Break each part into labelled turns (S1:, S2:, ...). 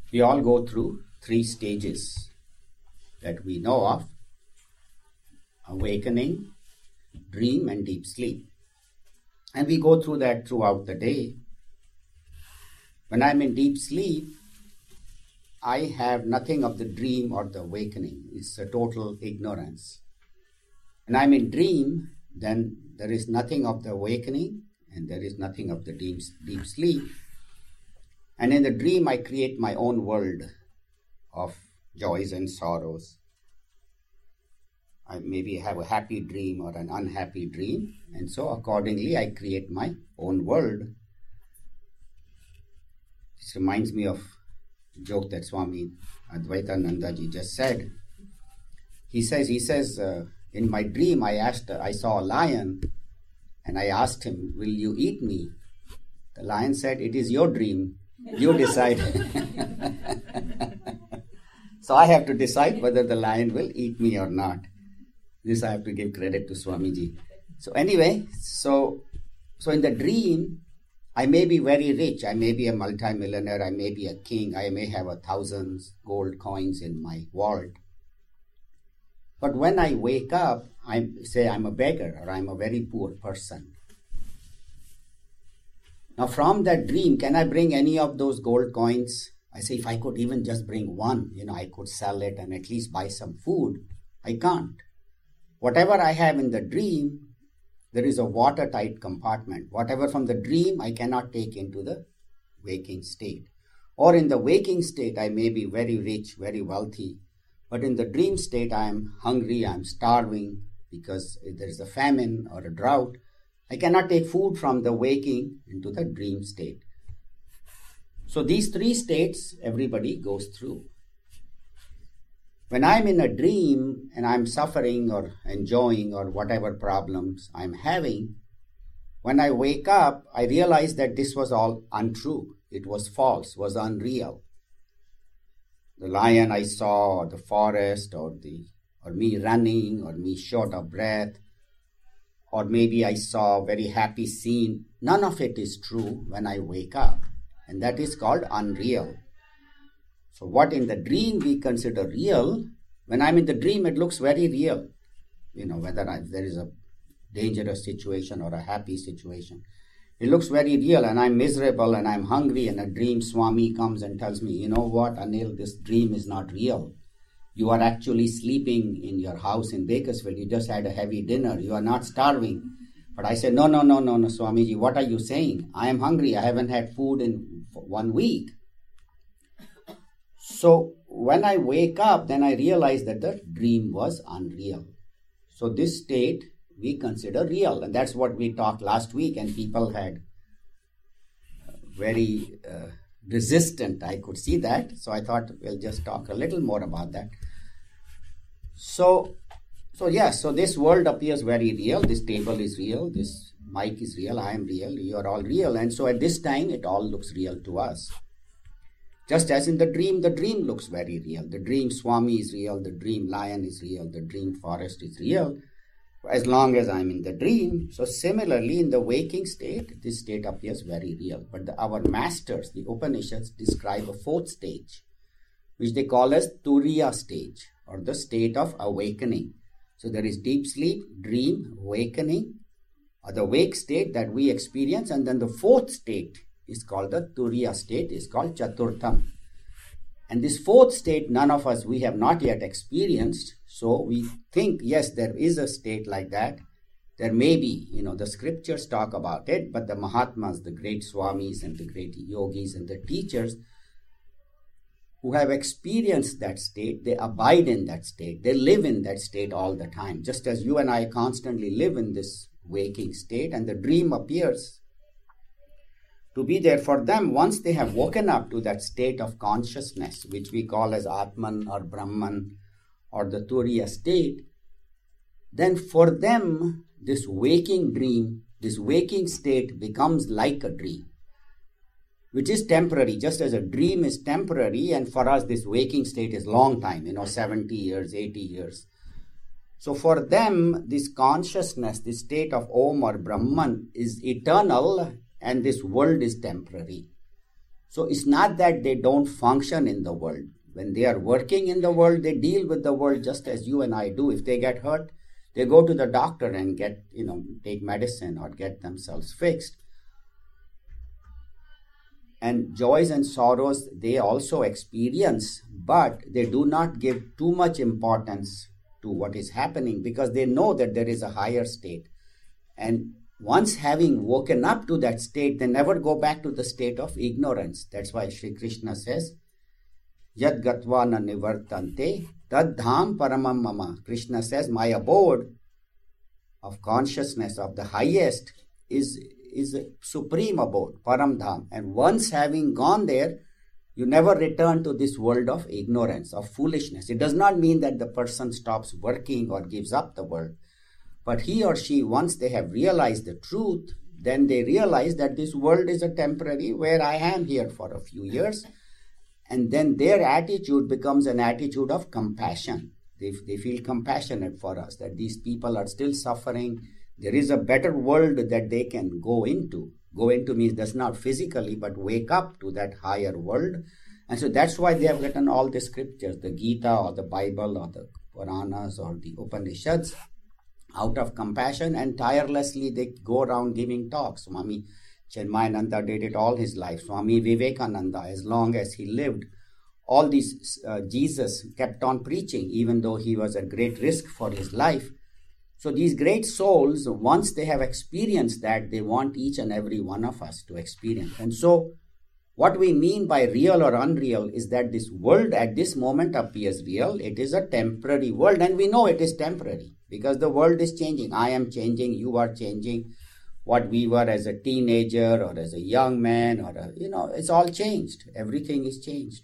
S1: We all go through 3 stages that we know of: awakening, dream, and deep sleep. And we go through that throughout the day. When I'm in deep sleep, I have nothing of the dream or the awakening. It's a total ignorance. When I'm in dream, then there is nothing of the awakening and there is nothing of the deep sleep. And in the dream, I create my own world of joys and sorrows. I maybe have a happy dream or an unhappy dream, and so accordingly I create my own world. This reminds me of a joke that Swami Advaitanandaji just said. He says, in my dream I saw a lion and I asked him, "Will you eat me?" The lion said, "It is your dream. You decide." So I have to decide whether the lion will eat me or not. This I have to give credit to Swamiji. So anyway, so in the dream, I may be very rich. I may be a multimillionaire. I may be a king. I may have 1,000 gold coins in my vault. But when I wake up, I say I'm a beggar or I'm a very poor person. Now from that dream, can I bring any of those gold coins? I say if I could even just bring one, I could sell it and at least buy some food. I can't. Whatever I have in the dream, there is a watertight compartment. Whatever from the dream, I cannot take into the waking state. Or in the waking state, I may be very rich, very wealthy. But in the dream state, I am hungry, I am starving because there is a famine or a drought. I cannot take food from the waking into the dream state. So these 3 states, everybody goes through. When I'm in a dream and I'm suffering or enjoying or whatever problems I'm having, when I wake up, I realize that this was all untrue. It was false, was unreal. The lion I saw, or the forest, or me running, or me short of breath, or maybe I saw a very happy scene. None of it is true when I wake up, and that is called unreal. So what in the dream we consider real, when I'm in the dream, it looks very real. Whether there is a dangerous situation or a happy situation. It looks very real and I'm miserable and I'm hungry and a dream Swami comes and tells me, "You know what, Anil, this dream is not real. You are actually sleeping in your house in Bakersfield. You just had a heavy dinner. You are not starving." But I said, no, Swamiji, what are you saying? I am hungry. I haven't had food in 1 week. So when I wake up, then I realize that the dream was unreal. So this state we consider real. And that's what we talked last week, and people had very resistant. I could see that. So I thought we'll just talk a little more about that. So this world appears very real. This table is real. This mic is real. I am real. You are all real. And so at this time, it all looks real to us. Just as in the dream looks very real. The dream Swami is real. The dream lion is real. The dream forest is real. As long as I'm in the dream. So similarly, in the waking state, this state appears very real. But our masters, the Upanishads, describe a 4th stage, which they call as Turiya stage, or the state of awakening. So there is deep sleep, dream, awakening, or the wake state that we experience. And then the 4th state is called the Turiya state, is called Chaturtham. And this 4th state, none of us, we have not yet experienced. So we think, yes, there is a state like that. There may be, the scriptures talk about it, but the Mahatmas, the great Swamis and the great yogis and the teachers who have experienced that state, they abide in that state. They live in that state all the time. Just as you and I constantly live in this waking state, and the dream appears to be there for them. Once they have woken up to that state of consciousness, which we call as Atman or Brahman or the Turiya state, then for them, this waking dream, this waking state becomes like a dream, which is temporary, just as a dream is temporary, and for us this waking state is long time, 70 years, 80 years. So for them, this consciousness, this state of Om or Brahman is eternal, and this world is temporary. So it's not that they don't function in the world. When they are working in the world, they deal with the world just as you and I do. If they get hurt, they go to the doctor and get, take medicine or get themselves fixed. And joys and sorrows they also experience, but they do not give too much importance to what is happening because they know that there is a higher state. And once having woken up to that state, they never go back to the state of ignorance. That's why Sri Krishna says, Yad gatva na nivartante tad dham paramam mama. Krishna says, my abode of consciousness of the highest is a supreme abode, param dham. And once having gone there, you never return to this world of ignorance, of foolishness. It does not mean that the person stops working or gives up the world. But he or she, once they have realized the truth, then they realize that this world is a temporary, where I am here for a few years. And then their attitude becomes an attitude of compassion. They feel compassionate for us, that these people are still suffering. There is a better world that they can go into. Go into means does not physically, but wake up to that higher world. And so that's why they have written all the scriptures, the Gita or the Bible or the Puranas or the Upanishads. Out of compassion and tirelessly they go around giving talks. Swami Chinmayananda did it all his life. Swami Vivekananda, as long as he lived, all these Jesus kept on preaching, even though he was at great risk for his life. So these great souls, once they have experienced that, they want each and every one of us to experience. And so what we mean by real or unreal is that this world at this moment appears real. It is a temporary world, and we know it is temporary because the world is changing. I am changing, you are changing. What we were as a teenager or as a young man, it's all changed. Everything is changed.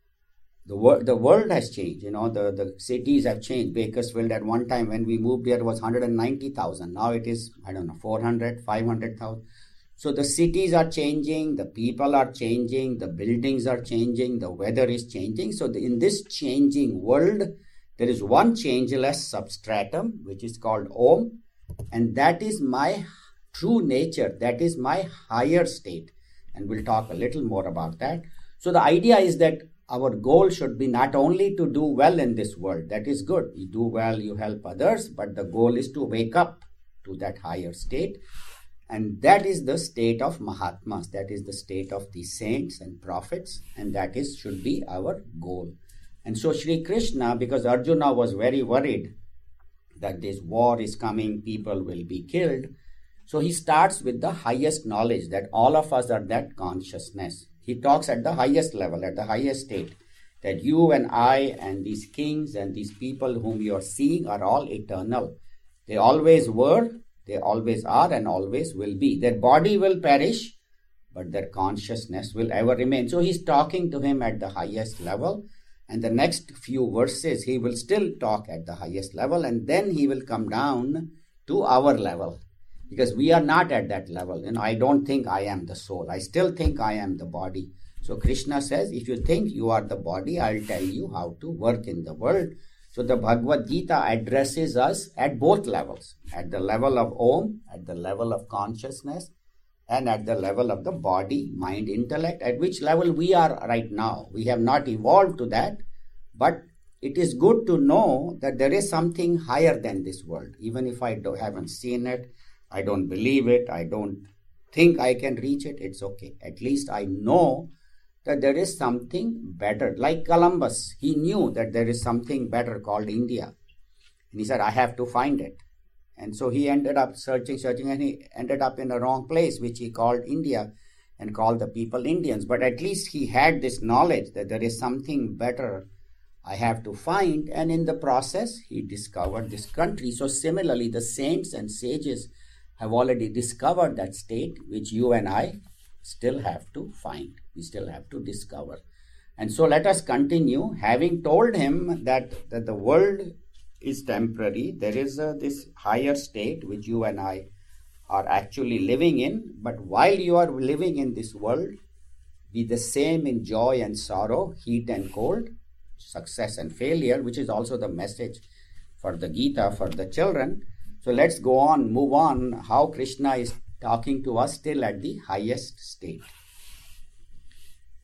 S1: The world has changed. The cities have changed. Bakersfield at one time when we moved here was 190,000. Now it is, 400, 500,000. So the cities are changing, the people are changing, the buildings are changing, the weather is changing. So in this changing world, there is one changeless substratum, which is called Om. And that is my true nature. That is my higher state. And we'll talk a little more about that. So the idea is that our goal should be not only to do well in this world. That is good. You do well, you help others. But the goal is to wake up to that higher state. And that is the state of Mahatmas. That is the state of the saints and prophets. And that should be our goal. And so Sri Krishna, because Arjuna was very worried that this war is coming, people will be killed. So he starts with the highest knowledge that all of us are that consciousness. He talks at the highest level, at the highest state, that you and I and these kings and these people whom you are seeing are all eternal. They always were, they always are, and always will be. Their body will perish, but their consciousness will ever remain. So he's talking to him at the highest level. And the next few verses, he will still talk at the highest level, and then he will come down to our level. Because we are not at that level. I don't think I am the soul. I still think I am the body. So Krishna says, if you think you are the body, I'll tell you how to work in the world. So the Bhagavad Gita addresses us at both levels. At the level of Om, at the level of consciousness, and at the level of the body, mind, intellect, at which level we are right now. We have not evolved to that, but it is good to know that there is something higher than this world. Even if I haven't seen it, I don't believe it, I don't think I can reach it, it's okay. At least I know that there is something better. Like Columbus, he knew that there is something better called India. And he said, I have to find it. And so he ended up searching, and he ended up in a wrong place, which he called India and called the people Indians. But at least he had this knowledge that there is something better I have to find. And in the process, he discovered this country. So similarly, the saints and sages have already discovered that state, which you and I still have to find. We still have to discover. And so let us continue. Having told him that the world is temporary, there is this higher state which you and I are actually living in. But while you are living in this world, be the same in joy and sorrow, heat and cold, success and failure, which is also the message for the Gita, for the children. So let's go on, move on, how Krishna is talking to us still at the highest state.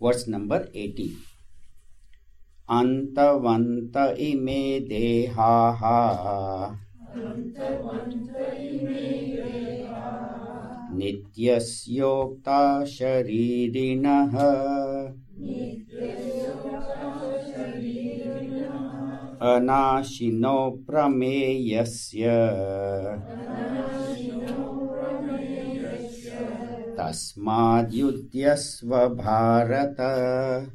S1: verse number 80. Antavanta ime dehaha Nityasyokta sharirinaha Anashino prameyasya Tasmad yudyasva bharata.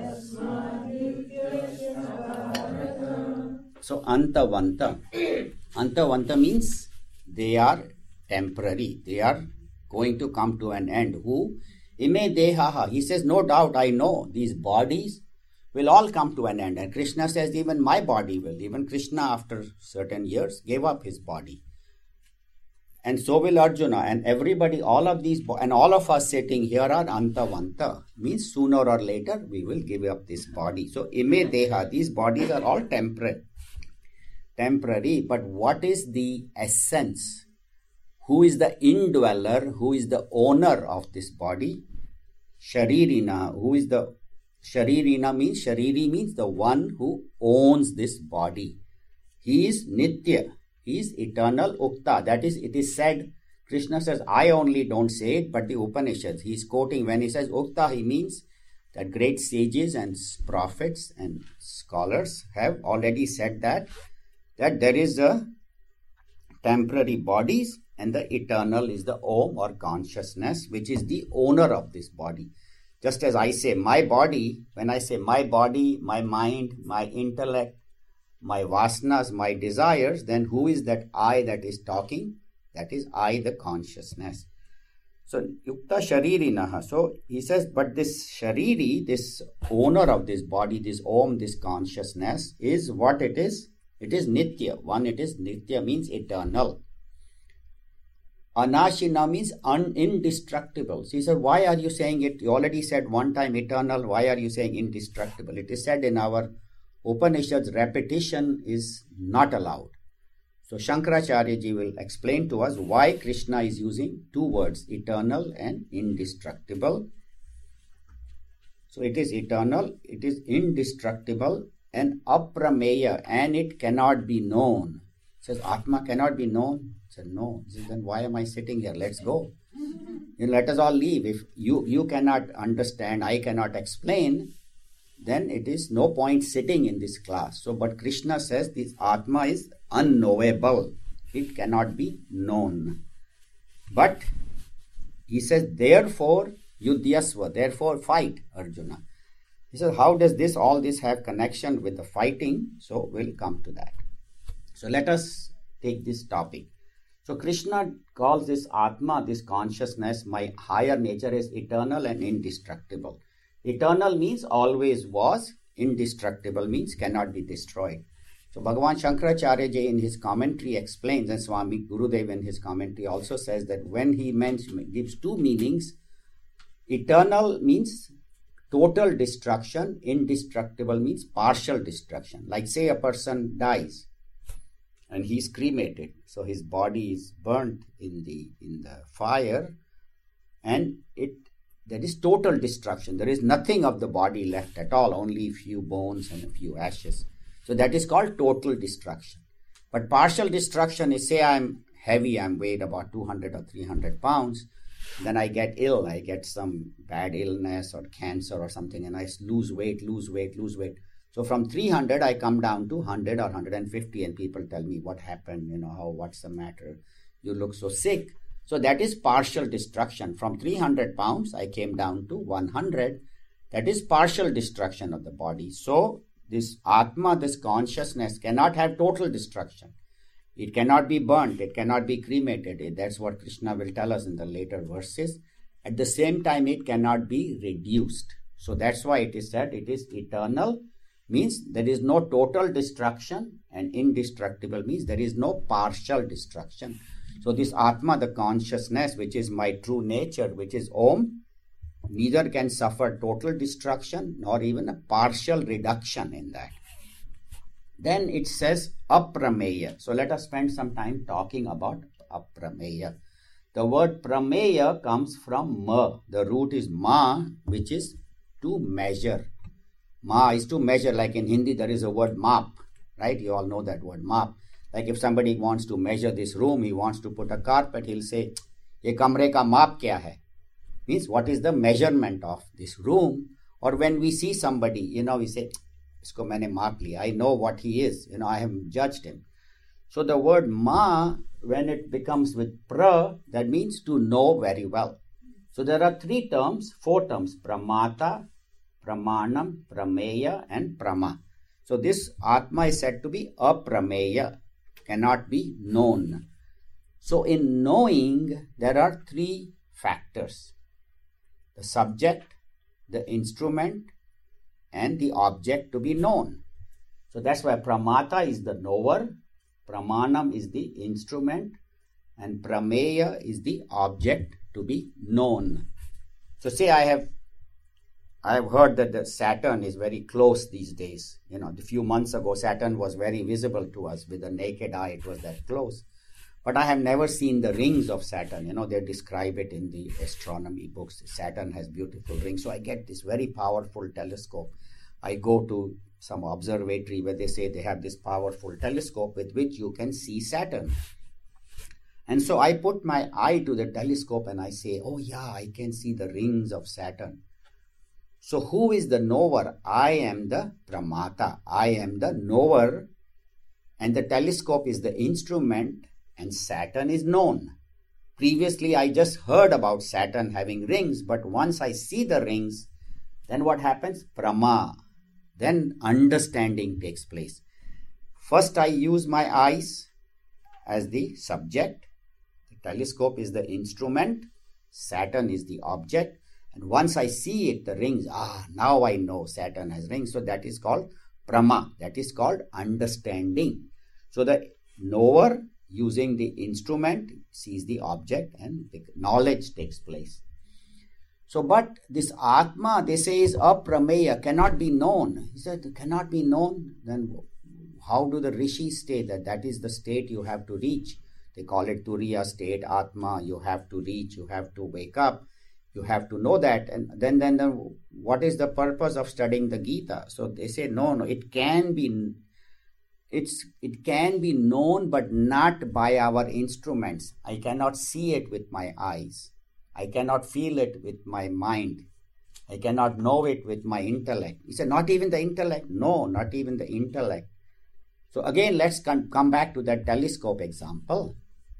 S1: So antavanta. Antavanta means they are temporary. They are going to come to an end. Who? Ime dehaha. He says, no doubt, I know these bodies will all come to an end. And Krishna says, even my body will. Even Krishna, after certain years, gave up his body. And so will Arjuna. And everybody, all of these, and all of us sitting here are antavanta. Means sooner or later, we will give up this body. So ime deha. These bodies are all temporary. But what is the essence? Who is the indweller? Who is the owner of this body? Sharirina. Who is the Sharirina means? Shariri means the one who owns this body. He is Nitya. He is eternal Ukta. That is, it is said, Krishna says, I only don't say it, but the Upanishads. He is quoting, when he says Ukta, he means that great sages and prophets and scholars have already said that there is a temporary bodies and the eternal is the Om or consciousness, which is the owner of this body. Just as I say my body, when I say my body, my mind, my intellect, my vasanas, my desires, then who is that I that is talking? That is I, the consciousness. So, Yukta Sharirinaha. So, he says, but this Shariri, this owner of this body, this Om, this consciousness, is what it is? It is Nitya. One, it is Nitya means eternal. Anashina means indestructible. So he said, why are you saying it? You already said one time eternal. Why are you saying indestructible? It is said in our Upanishads, repetition is not allowed. So Shankaracharya ji will explain to us why Krishna is using two words, eternal and indestructible. So it is eternal, it is indestructible and aprameya, and it cannot be known. It says Atma cannot be known. I said, no. Says, then why am I sitting here? Let's go. Let us all leave. If you cannot understand, I cannot explain, then it is no point sitting in this class. So, but Krishna says this Atma is unknowable. It cannot be known. But he says, therefore, Yudhyasva, therefore fight, Arjuna. He says, how does all this have connection with the fighting? So, we'll come to that. So, let us take this topic. So, Krishna calls this Atma, this consciousness, my higher nature is eternal and indestructible. Eternal means always was, indestructible means cannot be destroyed. So, Bhagavan Shankaracharya ji in his commentary explains, and Swami Gurudev in his commentary also says that when he gives two meanings, eternal means total destruction, indestructible means partial destruction. Like say a person dies and he is cremated, so his body is burnt in the fire, and there is total destruction. There is nothing of the body left at all, only a few bones and a few ashes. So that is called total destruction. But partial destruction is, say I'm heavy, I'm weighed about 200 or 300 pounds, then I get ill, I get some bad illness or cancer or something, and I lose weight. So from 300, I come down to 100 or 150, and people tell me, what happened? What's the matter? You look so sick. So that is partial destruction. From 300 pounds, I came down to 100. That is partial destruction of the body. So this Atma, this consciousness, cannot have total destruction. It cannot be burnt. It cannot be cremated. That's what Krishna will tell us in the later verses. At the same time, it cannot be reduced. So that's why it is said it is eternal, means there is no total destruction, and indestructible means there is no partial destruction. So this Atma, the consciousness, which is my true nature, which is Om, neither can suffer total destruction nor even a partial reduction in that. Then it says aprameya. So let us spend some time talking about aprameya. The word prameya comes from ma. The root is ma, which is to measure. Ma is to measure, like in Hindi there is a word map, right? You all know that word map. Like if somebody wants to measure this room, he wants to put a carpet, he'll say, ye kamre ka maap kya hai? Means what is the measurement of this room? Or when we see somebody, we say, isko maine maap liya, I know what he is, I have judged him. So the word ma, when it becomes with pra, that means to know very well. So there are four terms, pramata, pramanam, prameya and prama. So this Atma is said to be aprameya, cannot be known. So in knowing, there are three factors: the subject, the instrument, and the object to be known. So that's why pramata is the knower, pramanam is the instrument, and prameya is the object to be known. So say I have heard that the Saturn is very close these days. A few months ago, Saturn was very visible to us. With the naked eye, it was that close. But I have never seen the rings of Saturn. They describe it in the astronomy books. Saturn has beautiful rings. So I get this very powerful telescope. I go to some observatory where they say they have this powerful telescope with which you can see Saturn. And so I put my eye to the telescope and I say, oh yeah, I can see the rings of Saturn. So who is the knower? I am the pramata. I am the knower. And the telescope is the instrument and Saturn is known. Previously, I just heard about Saturn having rings, but once I see the rings, then what happens? Prama. Then understanding takes place. First, I use my eyes as the subject. The telescope is the instrument. Saturn is the object. And once I see it, the rings, now I know Saturn has rings. So that is called prama. That is called understanding. So the knower using the instrument sees the object and the knowledge takes place. So, but this Atma, they say, is aprameya, cannot be known. He said, cannot be known? Then how do the rishis say that is the state you have to reach? They call it Turiya state, Atma. You have to reach, you have to wake up. You have to know that. And then what is the purpose of studying the Gita? So they say, no, it can be known, but not by our instruments. I cannot see it with my eyes. I cannot feel it with my mind. I cannot know it with my intellect. He said, not even the intellect? No, not even the intellect. So again, let's come back to that telescope example.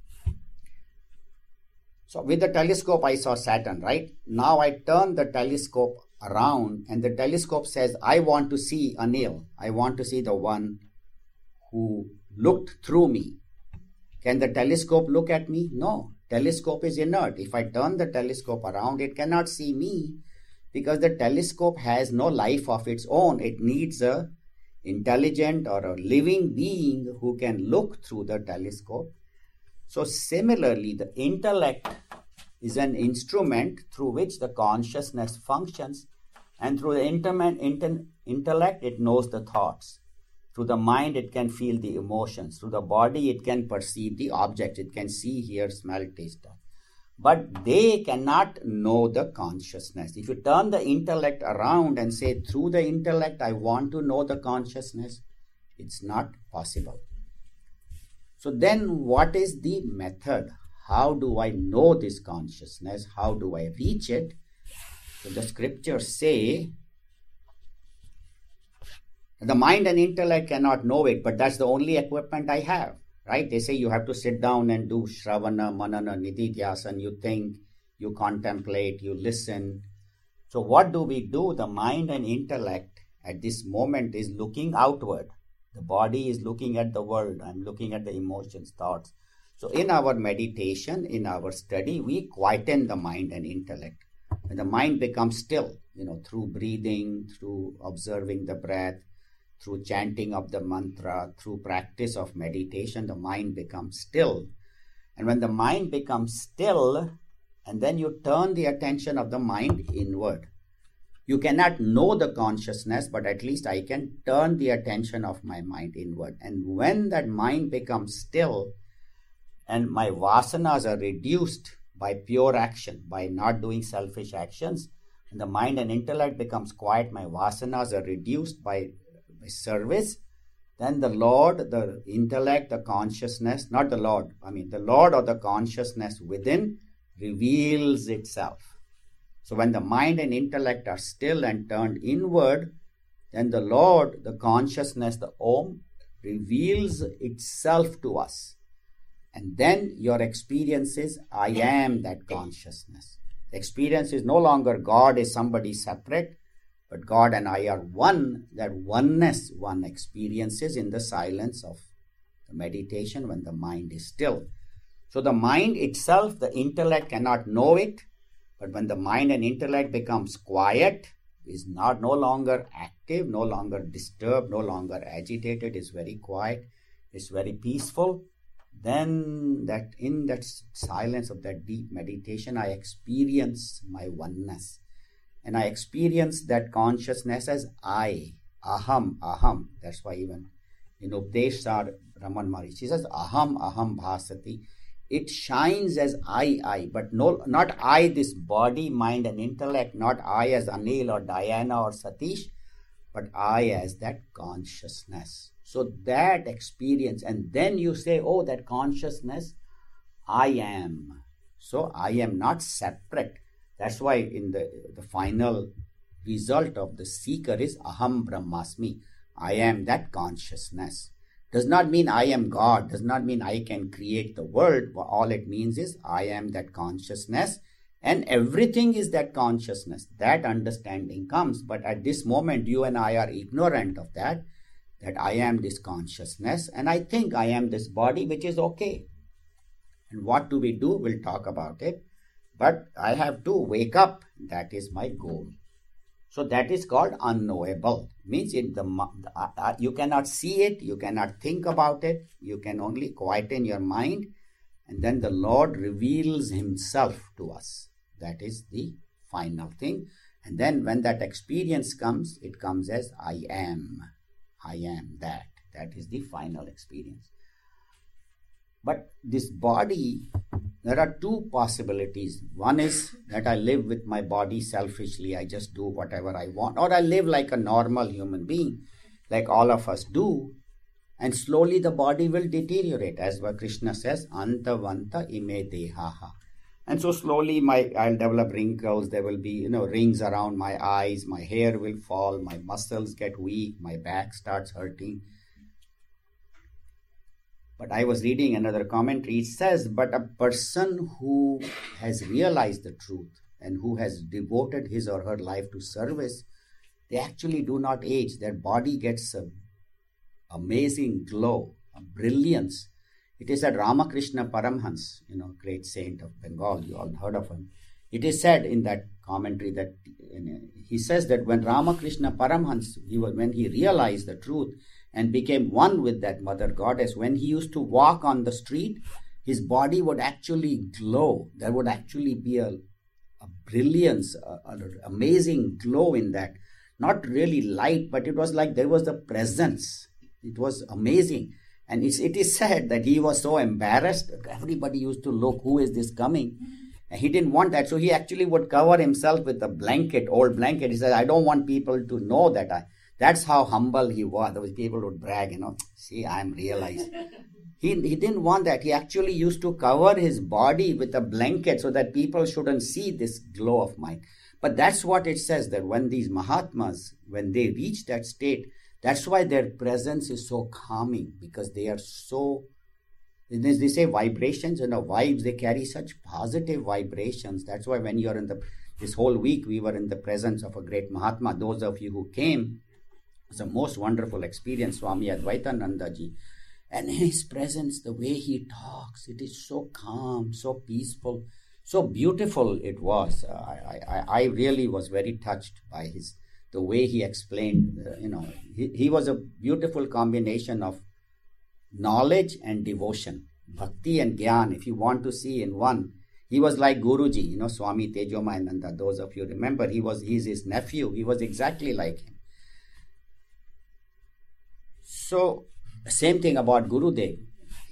S1: So with the telescope, I saw Saturn, right? Now I turn the telescope around and the telescope says, I want to see Anil. I want to see the one who looked through me. Can the telescope look at me? No. Telescope is inert. If I turn the telescope around, it cannot see me because the telescope has no life of its own. It needs a intelligent or a living being who can look through the telescope. So similarly, the intellect is an instrument through which the consciousness functions, and through the intellect, it knows the thoughts. Through the mind, it can feel the emotions. Through the body, it can perceive the objects. It can see, hear, smell, taste. But they cannot know the consciousness. If you turn the intellect around and say, through the intellect, I want to know the consciousness, it's not possible. So then what is the method? How do I know this consciousness? How do I reach it? So the scriptures say, the mind and intellect cannot know it, but that's the only equipment I have, right? They say you have to sit down and do Shravana, Manana, Nididhyasana. You think, you contemplate, you listen. So what do we do? The mind and intellect at this moment is looking outward. The body is looking at the world. I'm looking at the emotions, thoughts. So in our meditation, in our study, we quieten the mind and intellect. When the mind becomes still, through breathing, through observing the breath, through chanting of the mantra, through practice of meditation, the mind becomes still. And when the mind becomes still, and then you turn the attention of the mind inward. You cannot know the consciousness, but at least I can turn the attention of my mind inward. And when that mind becomes still, and my vasanas are reduced by pure action, by not doing selfish actions, the mind and intellect becomes quiet, my vasanas are reduced by service, then the Lord, the intellect, the consciousness, not the Lord, the Lord or the consciousness within reveals itself. So when the mind and intellect are still and turned inward, then the Lord, the consciousness, the Om, reveals itself to us. And then your experience is, I am that consciousness. The experience is no longer God is somebody separate, but God and I are one. That oneness one experiences in the silence of the meditation when the mind is still. So the mind itself, the intellect cannot know it, but when the mind and intellect becomes quiet, is no longer active, no longer disturbed, no longer agitated, is very quiet, is very peaceful, then that in that silence of that deep meditation, I experience my oneness. And I experience that consciousness as I, aham, aham. That's why even in Updeshar, Raman Maharishi says, aham, aham bhasati. It shines as I, but not I, this body, mind and intellect, not I as Anil or Diana or Satish, but I as that consciousness. So that experience, and then you say, oh, that consciousness, I am. So I am not separate. That's why in the final result of the seeker is aham brahmasmi. I am that consciousness. Does not mean I am God, does not mean I can create the world. All it means is I am that consciousness, and everything is that consciousness. That understanding comes, but at this moment you and I are ignorant of that I am this consciousness, and I think I am this body, which is okay. And what do we do? We'll talk about it. But I have to wake up. That is my goal. So that is called unknowable. Means you cannot see it, you cannot think about it, you can only quieten your mind, and then the Lord reveals himself to us. That is the final thing. And then when that experience comes, it comes as I am. I am that. That is the final experience. But this body, there are two possibilities. One is that I live with my body selfishly. I just do whatever I want. Or I live like a normal human being, like all of us do. And slowly the body will deteriorate. As Krishna says, Antavanta ime dehaha. And so slowly I'll develop wrinkles. There will be, rings around my eyes. My hair will fall. My muscles get weak. My back starts hurting. But I was reading another commentary. It says, but a person who has realized the truth and who has devoted his or her life to service, they actually do not age. Their body gets an amazing glow, a brilliance. It is said Ramakrishna Paramhans, great saint of Bengal, you all heard of him. It is said in that commentary that he says that when Ramakrishna Paramhans, when he realized the truth and became one with that mother goddess, when he used to walk on the street, his body would actually glow. There would actually be a brilliance, an amazing glow in that. Not really light, but it was like there was the presence. It was amazing. And it is said that he was so embarrassed. Everybody used to look, who is this coming? And he didn't want that. So he actually would cover himself with a blanket, old blanket. He said, I don't want people to know that that's how humble he was. Those people would brag, see, I'm realized. He didn't want that. He actually used to cover his body with a blanket so that people shouldn't see this glow of mine. But that's what it says, that when these Mahatmas, when they reach that state, that's why their presence is so calming, because they are so, they say vibrations, vibes, they carry such positive vibrations. That's why when you're this whole week, we were in the presence of a great Mahatma. Those of you who came, it's a most wonderful experience, Swami Advaitananda Ji. And in his presence, the way he talks, it is so calm, so peaceful, so beautiful it was. I really was very touched by the way he explained, he was a beautiful combination of knowledge and devotion, bhakti and gyan. If you want to see in one, he was like Guruji, Swami Tejomayananda. Those of you remember, he's his nephew. He was exactly like him. So, same thing about Gurudev.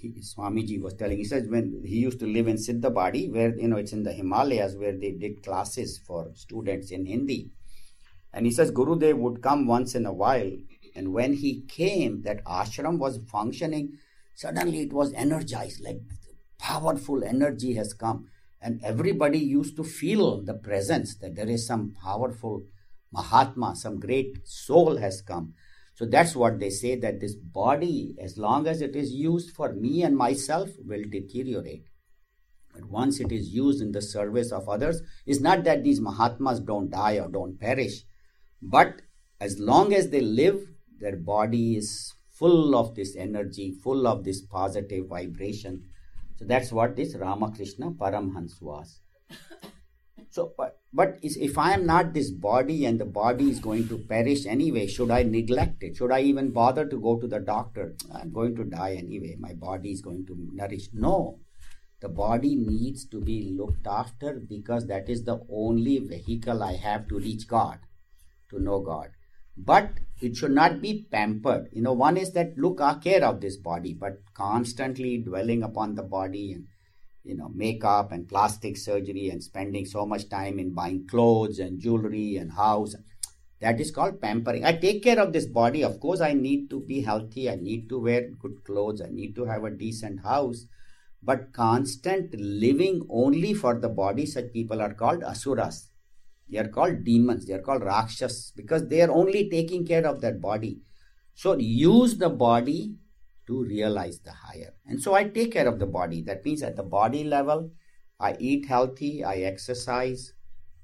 S1: Swamiji was telling, he says when he used to live in Siddhabadi, where, it's in the Himalayas, where they did classes for students in Hindi. And he says Gurudev would come once in a while, and when he came, that ashram was functioning. Suddenly it was energized, like powerful energy has come. And everybody used to feel the presence, that there is some powerful Mahatma, some great soul has come. So that's what they say, that this body, as long as it is used for me and myself, will deteriorate. But once it is used in the service of others, it's not that these Mahatmas don't die or don't perish, but as long as they live, their body is full of this energy, full of this positive vibration. So that's what this Ramakrishna Paramhans was. So, but if I am not this body and the body is going to perish anyway, should I neglect it? Should I even bother to go to the doctor? I'm going to die anyway. My body is going to nourish. No, the body needs to be looked after, because that is the only vehicle I have to reach God, to know God. But it should not be pampered. One is that look care of this body, but constantly dwelling upon the body and makeup and plastic surgery and spending so much time in buying clothes and jewelry and house. That is called pampering. I take care of this body. Of course, I need to be healthy. I need to wear good clothes. I need to have a decent house. But constant living only for the body, such people are called asuras. They are called demons. They are called rakshas, because they are only taking care of that body. So use the body to realize the higher. And so I take care of the body. That means at the body level, I eat healthy, I exercise.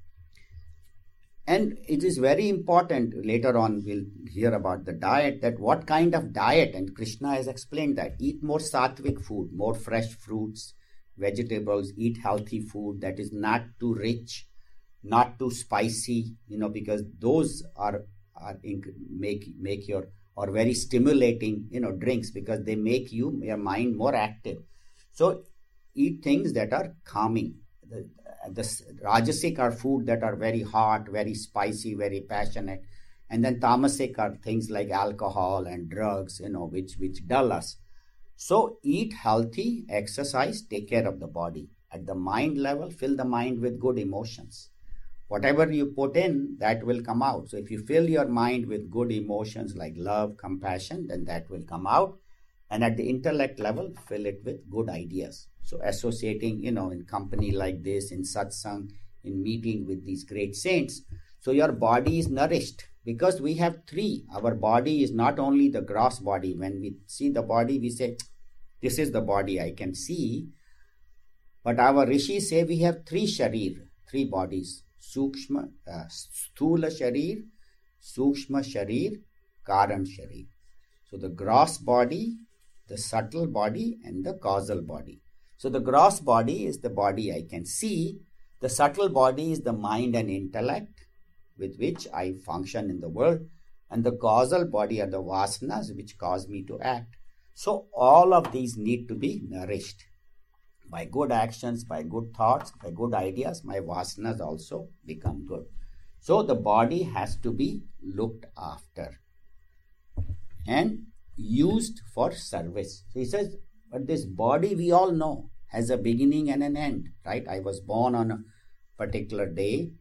S1: And it is very important, later on we'll hear about the diet, that what kind of diet, and Krishna has explained that. Eat more sattvic food, more fresh fruits, vegetables, eat healthy food that is not too rich, not too spicy, because those are make your, or very stimulating, drinks, because they make your mind more active. So eat things that are calming. The Rajasic are food that are very hot, very spicy, very passionate. And then Tamasic are things like alcohol and drugs, which dull us. So eat healthy, exercise, take care of the body. At the mind level, fill the mind with good emotions. Whatever you put in, that will come out. So if you fill your mind with good emotions like love, compassion, then that will come out. And at the intellect level, fill it with good ideas. So associating, in company like this, in satsang, in meeting with these great saints. So your body is nourished, because we have three. Our body is not only the gross body. When we see the body, we say, this is the body I can see. But our rishis say we have three sharir, three bodies. Sukshma, Sthula Sharir, Sukshma Sharir, Karan Sharir. So the gross body, the subtle body, and the causal body. So the gross body is the body I can see. The subtle body is the mind and intellect with which I function in the world. And the causal body are the vasanas which cause me to act. So all of these need to be nourished. By good actions, by good thoughts, by good ideas, my vasanas also become good. So the body has to be looked after and used for service. So he says, but this body, we all know, has a beginning and an end, right? I was born on a particular day,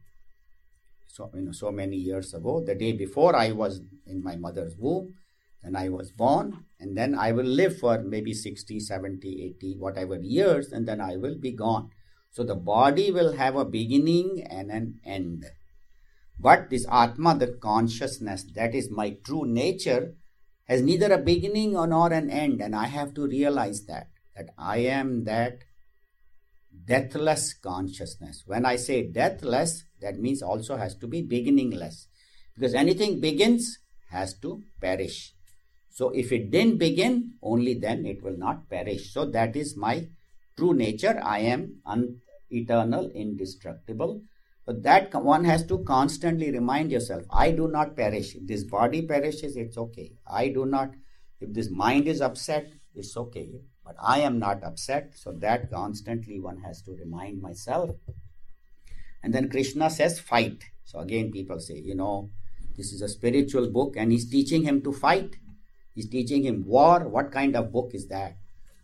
S1: so many years ago. The day before I was in my mother's womb, then I was born, and then I will live for maybe 60, 70, 80, whatever years, and then I will be gone. So the body will have a beginning and an end. But this Atma, the consciousness, that is my true nature, has neither a beginning nor an end. And I have to realize that I am that deathless consciousness. When I say deathless, that means also has to be beginningless. Because anything begins has to perish. So if it didn't begin, only then it will not perish. So that is my true nature. I am eternal, indestructible. But that one has to constantly remind yourself, I do not perish. If this body perishes, it's okay. I do not. If this mind is upset, it's okay. But I am not upset. So that constantly one has to remind myself. And then Krishna says, fight. So again, people say, this is a spiritual book and he's teaching him to fight. He's teaching him war. What kind of book is that?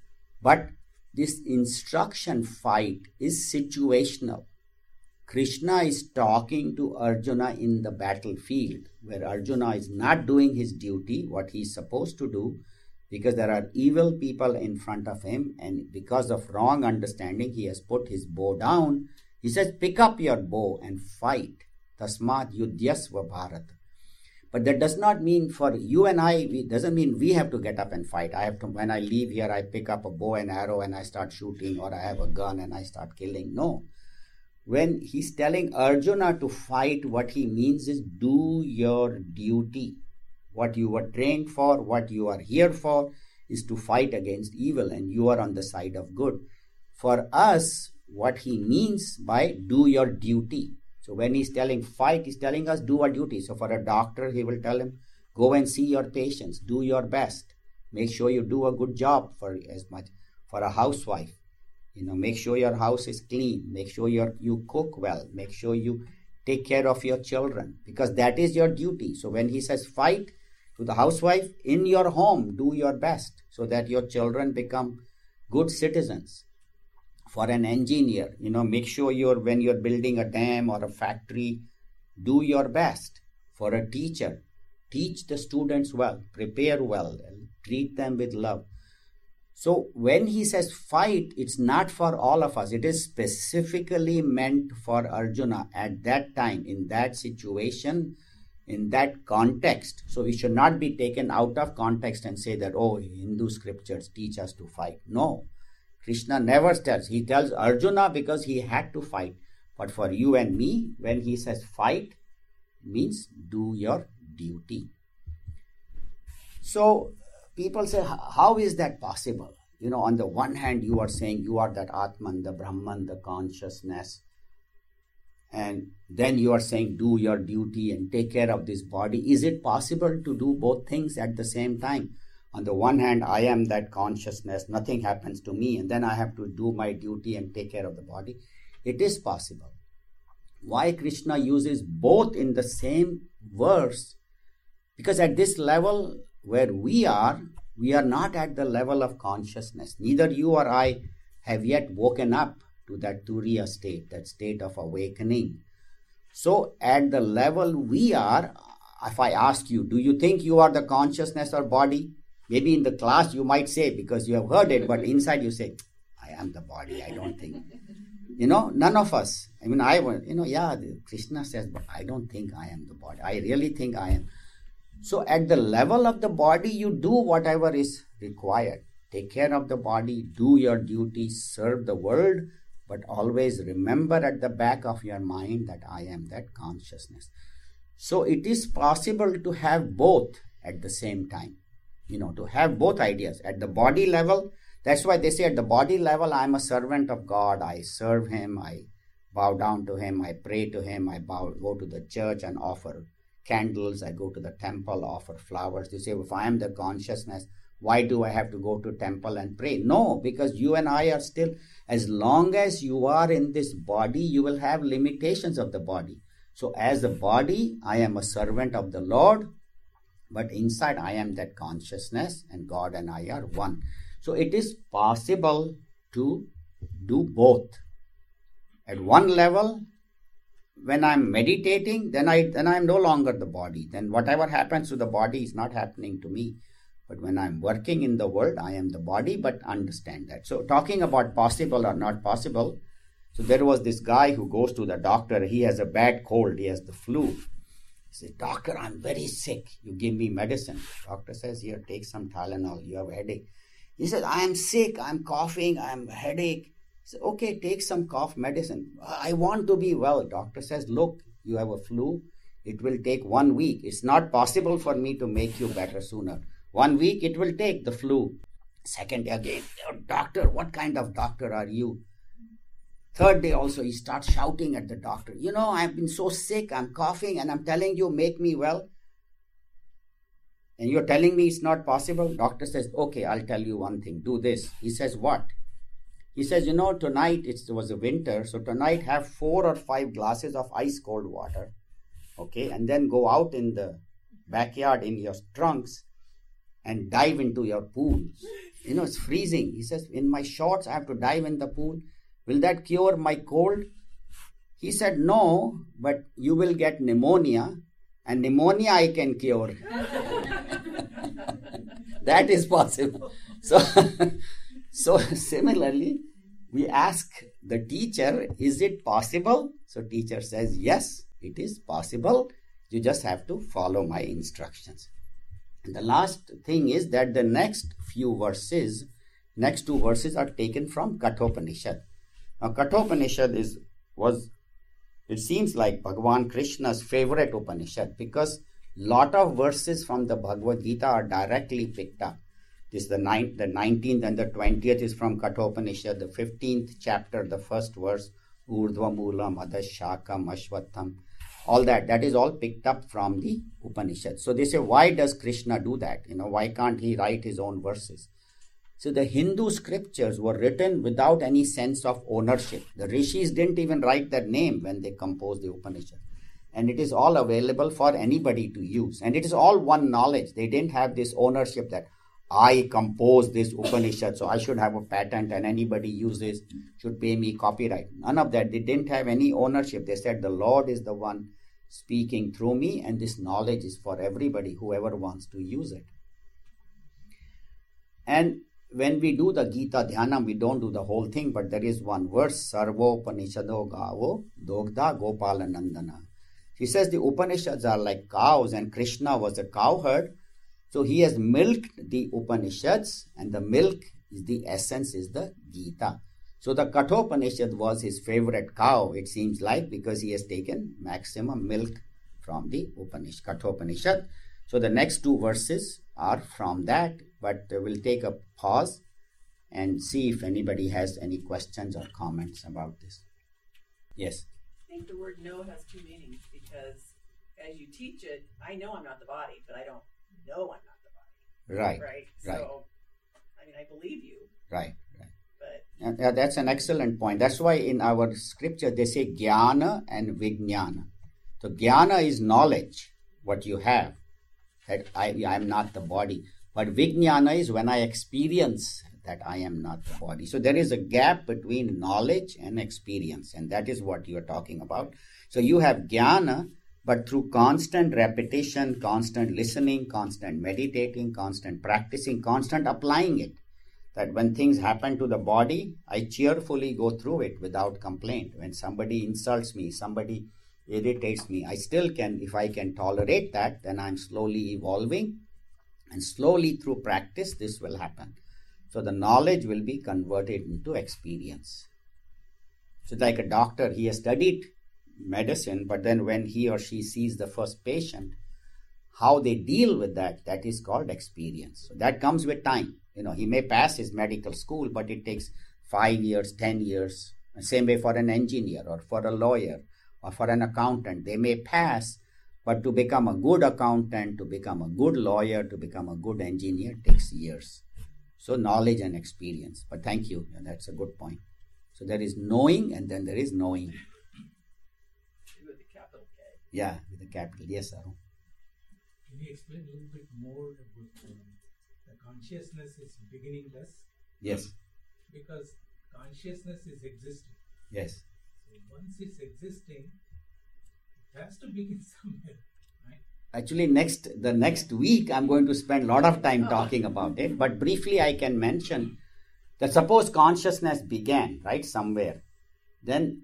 S1: But this instruction fight is situational. Krishna is talking to Arjuna in the battlefield, where Arjuna is not doing his duty, what he is supposed to do, because there are evil people in front of him, and because of wrong understanding, he has put his bow down. He says, pick up your bow and fight. Tasmat yudhyasva bharat. But that does not mean for you and I, doesn't mean we have to get up and fight. I have to, when I leave here, I pick up a bow and arrow and I start shooting, or I have a gun and I start killing. No. When he's telling Arjuna to fight, what he means is do your duty. What you were trained for, what you are here for, is to fight against evil, and you are on the side of good. For us, what he means by do your duty. So when he's telling fight, he's telling us do our duty. So for a doctor, he will tell him, go and see your patients, do your best. Make sure you do a good job for as much. For a housewife, make sure your house is clean. Make sure you cook well. Make sure you take care of your children, because that is your duty. So when he says fight to the housewife, in your home, do your best so that your children become good citizens. For an engineer, make sure when you're building a dam or a factory, do your best. For a teacher, teach the students well, prepare well, and treat them with love. So when he says fight, it's not for all of us. It is specifically meant for Arjuna at that time, in that situation, in that context. So we should not be taken out of context and say that, oh, Hindu scriptures teach us to fight. No. Krishna never tells. He tells Arjuna because he had to fight. But for you and me, when he says fight, means do your duty. So people say, how is that possible? On the one hand, you are saying you are that Atman, the Brahman, the consciousness. And then you are saying do your duty and take care of this body. Is it possible to do both things at the same time? On the one hand, I am that consciousness, nothing happens to me, and then I have to do my duty and take care of the body. It is possible. Why Krishna uses both in the same verse? Because at this level where we are not at the level of consciousness. Neither you or I have yet woken up to that Turiya state, that state of awakening. So at the level we are, if I ask you, do you think you are the consciousness or body? Maybe in the class you might say, because you have heard it, but inside you say, I am the body, I don't think. None of us. Krishna says, but I don't think I am the body. I really think I am. So at the level of the body, you do whatever is required. Take care of the body, do your duty, serve the world, but always remember at the back of your mind that I am that consciousness. So it is possible to have both at the same time. To have both ideas at the body level. That's why they say at the body level, I'm a servant of God. I serve him. I bow down to him. I pray to him. I go to the church and offer candles. I go to the temple, offer flowers. You say, if I am the consciousness, why do I have to go to temple and pray? No, because you and I are still, as long as you are in this body, you will have limitations of the body. So as a body, I am a servant of the Lord. But inside I am that consciousness, and God and I are one. So it is possible to do both. At one level, when I'm meditating, then I'm no longer the body. Then whatever happens to the body is not happening to me. But when I'm working in the world, I am the body, but understand that. So talking about possible or not possible, so there was this guy who goes to the doctor. He has a bad cold. He has the flu. He says, doctor, I'm very sick. You give me medicine. Doctor says, here, take some Tylenol. You have a headache. He says, I am sick. I'm coughing. I'm headache. He says, okay, take some cough medicine. I want to be well. Doctor says, look, you have a flu. It will take 1 week. It's not possible for me to make you better sooner. 1 week it will take, the flu. Second day again, doctor, what kind of doctor are you? Third day also, he starts shouting at the doctor. I've been so sick, I'm coughing, and I'm telling you, make me well. And you're telling me it's not possible? Doctor says, okay, I'll tell you one thing. Do this. He says, what? He says, tonight, it was a winter, so tonight have 4 or 5 glasses of ice cold water. Okay, and then go out in the backyard in your trunks and dive into your pool. It's freezing. He says, in my shorts, I have to dive in the pool. Will that cure my cold? He said, no, but you will get pneumonia, and pneumonia I can cure. That is possible. So similarly, we ask the teacher, is it possible? So teacher says, yes, it is possible. You just have to follow my instructions. And the last thing is that the next two verses are taken from Kathopanishad. Now Kathopanishad it seems like Bhagavan Krishna's favorite Upanishad, because lot of verses from the Bhagavad Gita are directly picked up. This the 19th and the 20th is from Kathopanishad. The 15th chapter, the first verse, Urdhva Moolam Adashakam Ashwatham, all that is all picked up from the Upanishad. So they say, why does Krishna do that? Why can't he write his own verses? So the Hindu scriptures were written without any sense of ownership. The rishis didn't even write their name when they composed the Upanishad. And it is all available for anybody to use. And it is all one knowledge. They didn't have this ownership that I composed this Upanishad, so I should have a patent, and anybody uses should pay me copyright. None of that. They didn't have any ownership. They said the Lord is the one speaking through me, and this knowledge is for everybody, whoever wants to use it. And when we do the Gita Dhyanam, we don't do the whole thing, but there is one verse, Sarvo Upanishado Gavo Dogda Gopala Nandana. He says the Upanishads are like cows, and Krishna was a cowherd. So he has milked the Upanishads, and the milk is the essence, is the Gita. So the Kathopanishad was his favorite cow, it seems like, because he has taken maximum milk from the Kathopanishad. So the next two verses are from that, but we'll take a pause and see if anybody has any questions or comments about this. Yes?
S2: I think the word know has two meanings, because as you teach it, I know I'm not the body, but I don't know I'm not the body.
S1: Right.
S2: Right.
S1: Right.
S2: So, I believe you.
S1: Right.
S2: But
S1: Yeah, that's an excellent point. That's why in our scripture they say jnana and vijnana. So jnana is knowledge, what you have, that I am not the body. But vijnana is when I experience that I am not the body. So there is a gap between knowledge and experience, and that is what you are talking about. So you have jnana, but through constant repetition, constant listening, constant meditating, constant practicing, constant applying it, that when things happen to the body, I cheerfully go through it without complaint. When somebody insults me, somebody irritates me, I still can, if I can tolerate that, then I'm slowly evolving, and slowly through practice, this will happen. So the knowledge will be converted into experience. So like a doctor, he has studied medicine, but then when he or she sees the first patient, how they deal with that, that is called experience. So that comes with time. He may pass his medical school, but it takes 5 years, 10 years. Same way for an engineer or for a lawyer or for an accountant. They may pass, but to become a good accountant, to become a good lawyer, to become a good engineer takes years. So knowledge and experience. But thank you. That's a good point. So there is knowing, and then there is knowing.
S2: with the capital K.
S1: Yeah, with the capital. Yes, sir.
S3: Can you explain a little bit more about the consciousness is beginningless?
S1: Yes.
S3: Because consciousness is existing.
S1: Yes.
S3: So once it's existing, it has to begin somewhere, right?
S1: Actually, the next week, I'm going to spend a lot of time talking about it. But briefly, I can mention that suppose consciousness began, right, somewhere. Then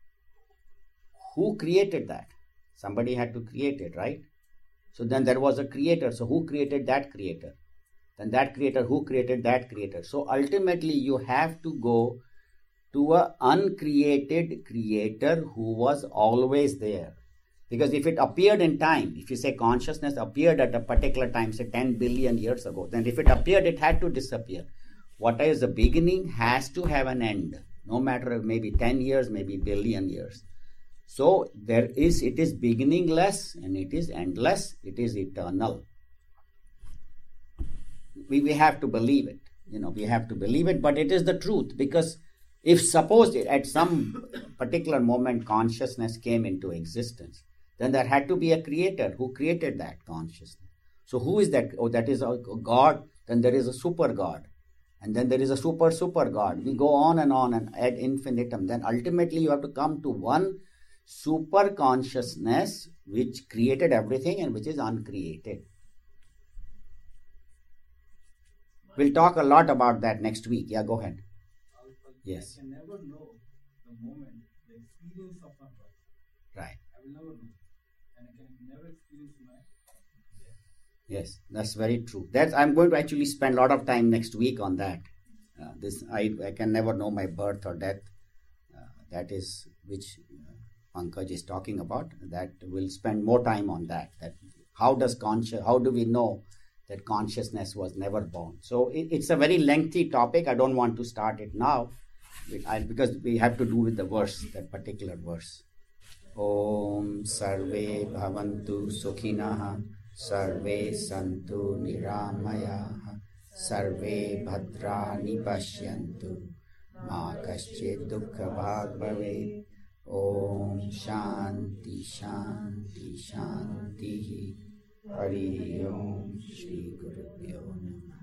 S1: who created that? Somebody had to create it, right? So then there was a creator. So who created that creator? Then that creator, who created that creator? So ultimately, you have to go to an uncreated creator who was always there. Because if it appeared in time, if you say consciousness appeared at a particular time, say 10 billion years ago, then if it appeared, it had to disappear. What is the beginning has to have an end, no matter maybe 10 years, maybe billion years. So it is beginningless and it is endless, it is eternal. We have to believe it, we have to believe it, but it is the truth. Because if suppose at some particular moment consciousness came into existence, then there had to be a creator who created that consciousness. So who is that? Oh, that is a God. Then there is a super God. And then there is a super God. We go on and ad infinitum. Then ultimately you have to come to one super consciousness which created everything and which is uncreated. We'll talk a lot about that next week. Yeah, go ahead. Yes.
S3: I can never know the moment, the experience of my birth.
S1: Right.
S3: I will never know. And I can never experience my death.
S1: Yes, that's very true. I'm going to actually spend a lot of time next week on that. I can never know my birth or death. That is which Pankaj is talking about. That we'll spend more time on that. That how do we know that consciousness was never born? So it's a very lengthy topic. I don't want to start it now because we have to do with the verse, that particular verse. Om Sarve Bhavantu Sukhinah Sarve Santu Niramayaha Sarve Bhadrani Pashyantu Ma Kaschid Dukkha Bhag Bhave. Om Shanti Shanti Shanti Hari Om Shri Gurubhyo Namah.